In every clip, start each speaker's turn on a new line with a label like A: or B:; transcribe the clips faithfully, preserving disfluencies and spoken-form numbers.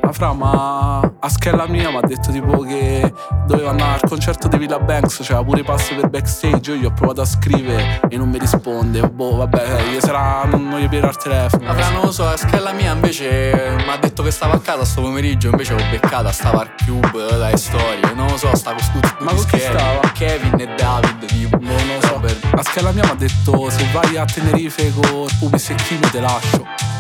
A: Ma fra, ma a schella mia mi ha detto tipo che doveva andare al concerto di Villa Banks, c'era pure i passi per backstage. Io gli ho provato a scrivere e non mi risponde. Boh, vabbè, gli sarà, non, non gli pigliare il telefono.
B: Ma fra, non lo so, a schella mia invece mi ha detto che stava a casa sto pomeriggio. Invece l'ho beccata, stava al Cube, dalle storie. Non lo so, sta con tutti
A: Ma con chi stava?
B: Kevin e David, tipo.
A: Non lo so. A schella mia mi ha detto se vai a Tenerife con Pupi Secchino te lascio.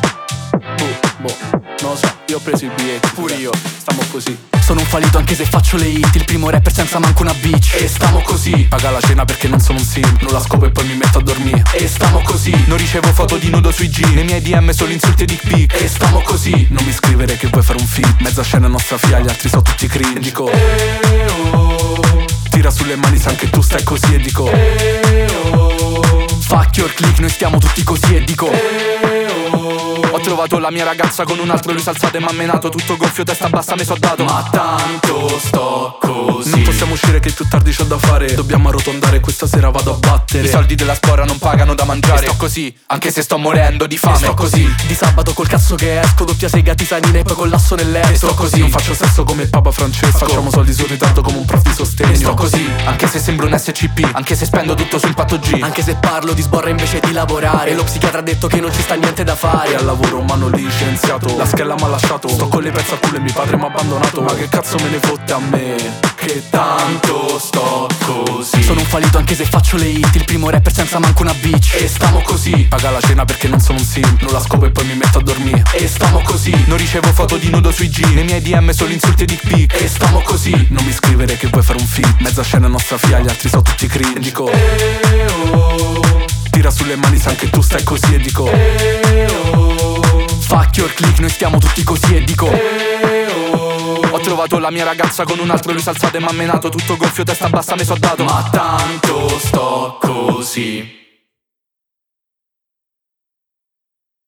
A: Boh, boh, non lo so, io ho preso i biglietti.
B: Pure io.
A: Stiamo così.
B: Sono un fallito anche se faccio le hit. Il primo rapper senza manco una bitch. E stiamo così.
A: Paga la cena perché non sono un sim. Non la scopo e poi mi metto a dormire.
B: E stiamo così.
C: Non ricevo foto di nudo sui G. Nei miei D M solo insulti e dick pic.
B: E stiamo così.
A: Non mi scrivere che vuoi fare un film. Mezza scena è nostra figlia, gli altri sono tutti cringe. E dico
B: e oh.
A: Tira sulle mani se anche tu stai così. E dico
B: e oh.
C: Fuck your click, noi stiamo tutti così. E dico
B: e oh.
C: ho trovato la mia ragazza con un altro, lui s'alzato e m'ha menato. Tutto gonfio, testa bassa, mi so dato.
B: Ma tanto sto così.
A: non possiamo uscire che più tardi c'ho da fare. Dobbiamo arrotondare, questa sera vado a battere.
C: I soldi della spora non pagano da mangiare. E sto così, anche se sto morendo di fame.
B: E sto così. Di sabato col cazzo che esco, doppia sega tisanina e poi collasso nel letto.
A: E sto così. Non faccio sesso come il Papa Francesco. Facciamo soldi sul ritardo come un prof di sostegno.
C: E sto così, anche se sembro un S C P. Anche se spendo tutto sul patto G.
B: Anche se parlo di sborra invece di lavorare. E lo psichiatra ha detto che non ci sta niente da fare.
A: E al lavoro un mano licenziato. La schella m'ha lasciato. Sto con le pezze a culo e mio padre m'ha abbandonato. Ma che cazzo me ne fotte a me? Che tanto sto così.
B: Sono un fallito anche se faccio le hit. Il primo rapper senza manco una bitch.
A: E stiamo così. Paga la cena perché non sono un sim. Non la scopo e poi mi metto a dormire.
B: E stiamo così.
C: Non ricevo foto di nudo sui G. Nei miei D M solo insulti e dick pic.
B: E stiamo così.
A: Non mi scrivere che vuoi fare un film. Mezza scena è nostra figlia, gli altri sono tutti cringe. E dico
B: e oh.
A: Tira sulle mani se anche tu stai così. E dico
B: e oh.
C: Fuck your click, noi stiamo tutti così. E dico
B: e oh.
C: ho trovato la mia ragazza con un altro, lui s'alzato e m'ha menato. Tutto gonfio, testa bassa, mi so dato.
B: Ma tanto sto così.